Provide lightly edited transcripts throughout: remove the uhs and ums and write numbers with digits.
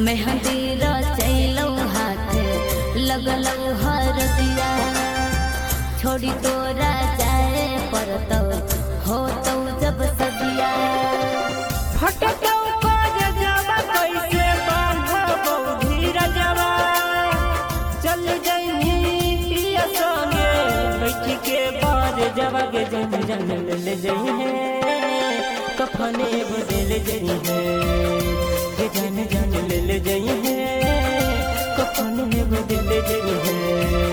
मेहंदी रचैलौ हाथ लगलौ हरदिया छोड़ी तोरा जाए परतौ होतौ जब सदिया फटकौ कर जावा कैसे बांधबौ धीरजवा चल जइनी पिया संगे बैठ के बार जवा के जन जन ले जई है कफने बदल जई है के जन जन ले जई है कफने बदल जई है।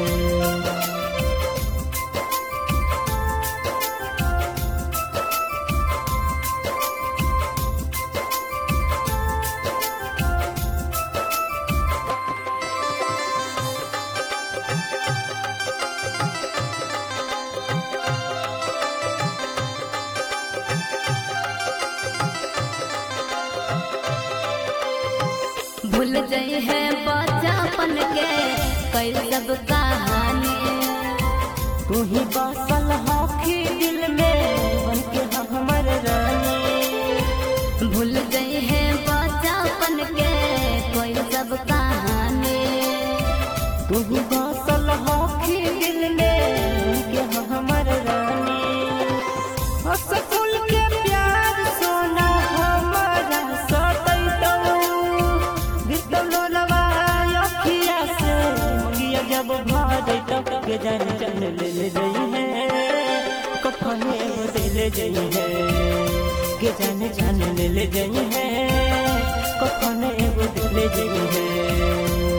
भूल गई है बचपन के कई सब कहानी तू ही बसल हखी दिल में बन के हमर रानी भूल गई है बचपन के कोई सब कहानी तू ही बसल हखी दिल में बन के हमर रानी स्कूल के प्यार सोना हमारा सतैतौ बितलो लवाय अखिया से मुलिया जब भजैतौ के जान जान ले जई है कफने बदल जई है के जान जान ले जई है कफने बदल जई है।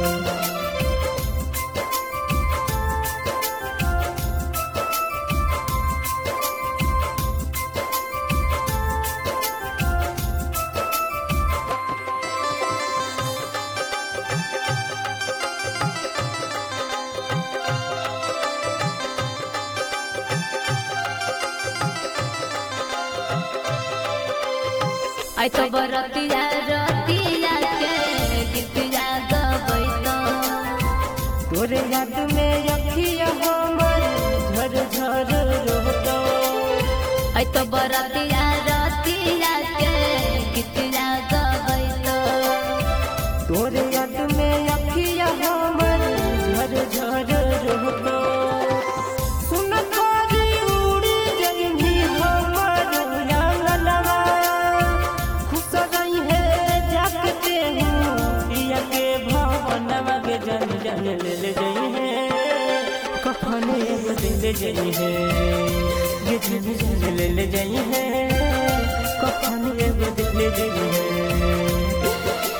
आई तो बरतिया रतिया के गीतिया गबैतो तोरे याद में अखिया हमर झर झर रोतो आई तो बरतिया रतिया के गीतिया गबैतो तोरे याद में अखिया हमर झर झर रोतो सुन तोरी उड़ी जइनी हमर रंगलवा खुश रही है जागते हूँ पिया के भवनवा के जन जन ले जई है कफने बदल जई है ये जन जन ले जई है कफने बदल जई है।